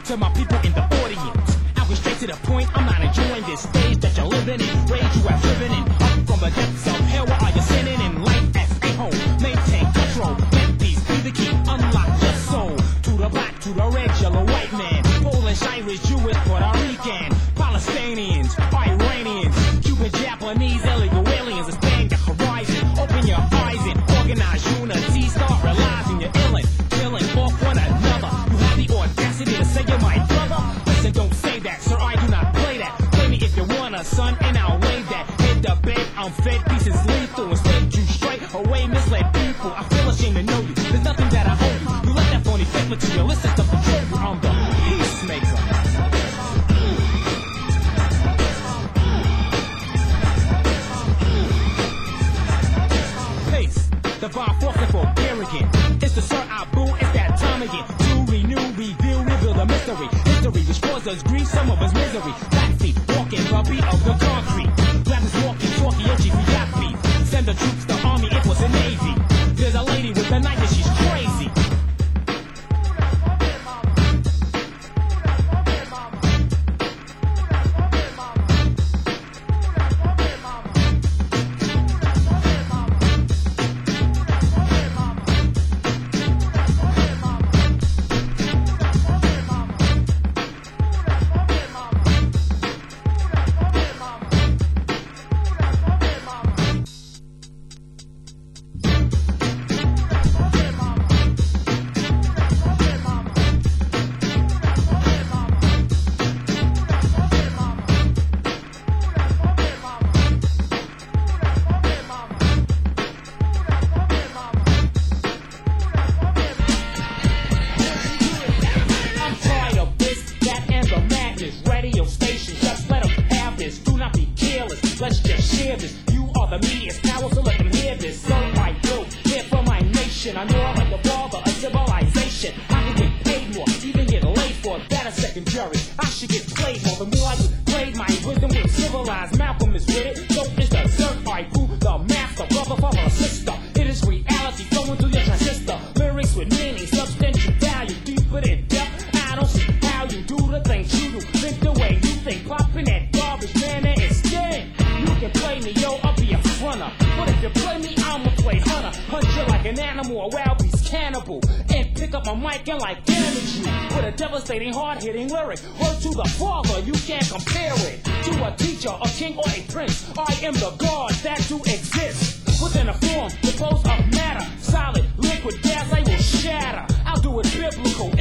to my people in the audience. I'll get straight to the point, I'm not enjoying this stage that you're living in. Rage you have driven in, up from the depths of hell, where are you sinning in? Life as a home, maintain control. Let peace be the key, unlock your soul. To the black, to the red, yellow, white man. Polish, Irish, Jewish, Puerto Rican. Palestinians, Iranians, Cuban, Japanese, illegal aliens. Expand your horizon, open your eyes and organize unity. Start realizing you're illin', killing off one another. You have the audacity to say you're my brother? Listen, don't say that, sir, I do not play that. Play me if you want a son, and I'll wave that. Hit the bed, I'm fed, pieces lethal. Instead, you straight away misled people. I feel ashamed to know you, there's nothing that I owe you. You let that phony fake materialistic stuff control you. I'm the peacemaker. The bar forcing for arrogant. It's the Sir Abu, it's that time again. To renew, review, reveal the mystery. History destroys us grief, some of us misery. Black feet walking the beat of the concrete. Rappers walking, talkie, Yoshi, we got beef. Send the troops, the army, it was the navy. There's a lady with a knife and she's crazy. Radio stations, just let them have this. Do not be careless, let's just share this. You are the media's power, so let them hear this. So I go here for my nation. I know I'm like the father of civilization. I can get paid more, even get laid for that a secondary. I should get played more. The more I played my wisdom with civilized. Malcolm is with it, so is the Zerk Ibu, the master, brother, father, or sister. It is reality flowing through your transistor. Lyrics with meaning, substantial value, deeper than depth. I don't see how you do the things you do. Think the way you think, popping that garbage, man, and instead you can play me, yo, I'll be a runner. But if you play me, I'ma play hunter. Hunt you like an animal, a wild beast cannibal, and pick up my mic and like damage you with a devastating, hard-hitting lyric. Word to the father, you can't compare it to a teacher, a king, or a prince. I am the God that do exist within a form composed of matter, solid, liquid gas. I will shatter. I'll do it biblical.